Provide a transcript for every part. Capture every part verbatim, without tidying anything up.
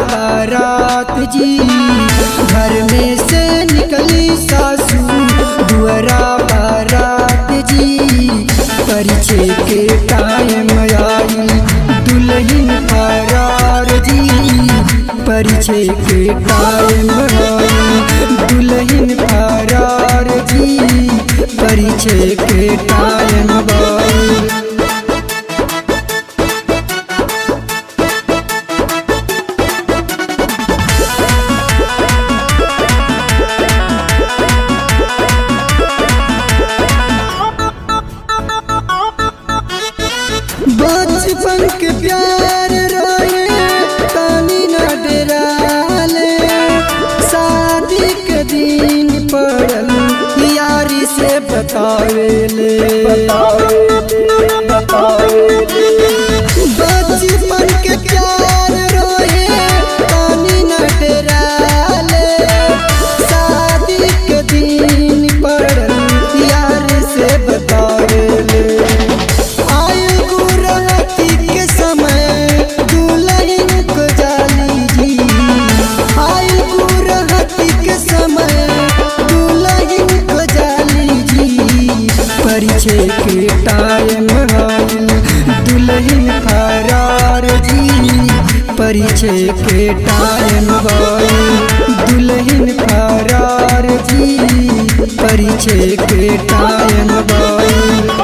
बारात जी, घर में से निकली सासू दुअरा बारात जी। परिचय के टाइम आई दुल्हन फरार जी, परिचय के टाइम आई दुल्हन फरार जी, परिचय के टाइम आई। बचपन के प्यार रोए तानी न डराले, शादी के दिन पड़ल यारी से बतावेले बचपन के प्यार रोए तानी न डराले, शादी के दिन पड़ल यारी से बतावेले। परिचय के टाइम आई दुल्हन फरार जी, परिचय के टाइम आई दुल्हन फरार जी, परिचय के टाइम आई।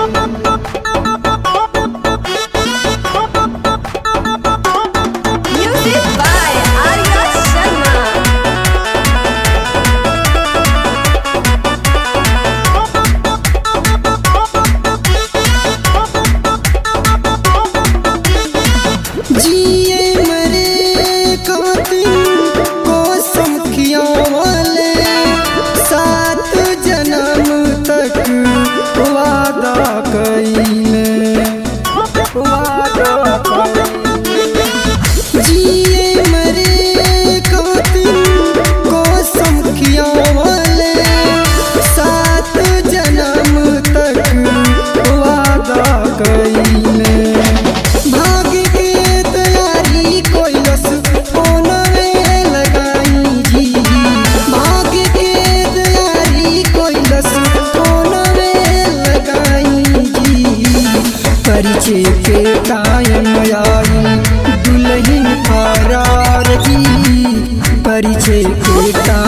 जिए मरे खातिर कसम खियावले, सात जन्म तक वादा कइले वादा कइले। जिए मरे खातिर कसम खियावले, सात जन्म तक वादा कइले। परिचय के टाइम आई दुल्हन फरार जी, परिचय के टाइम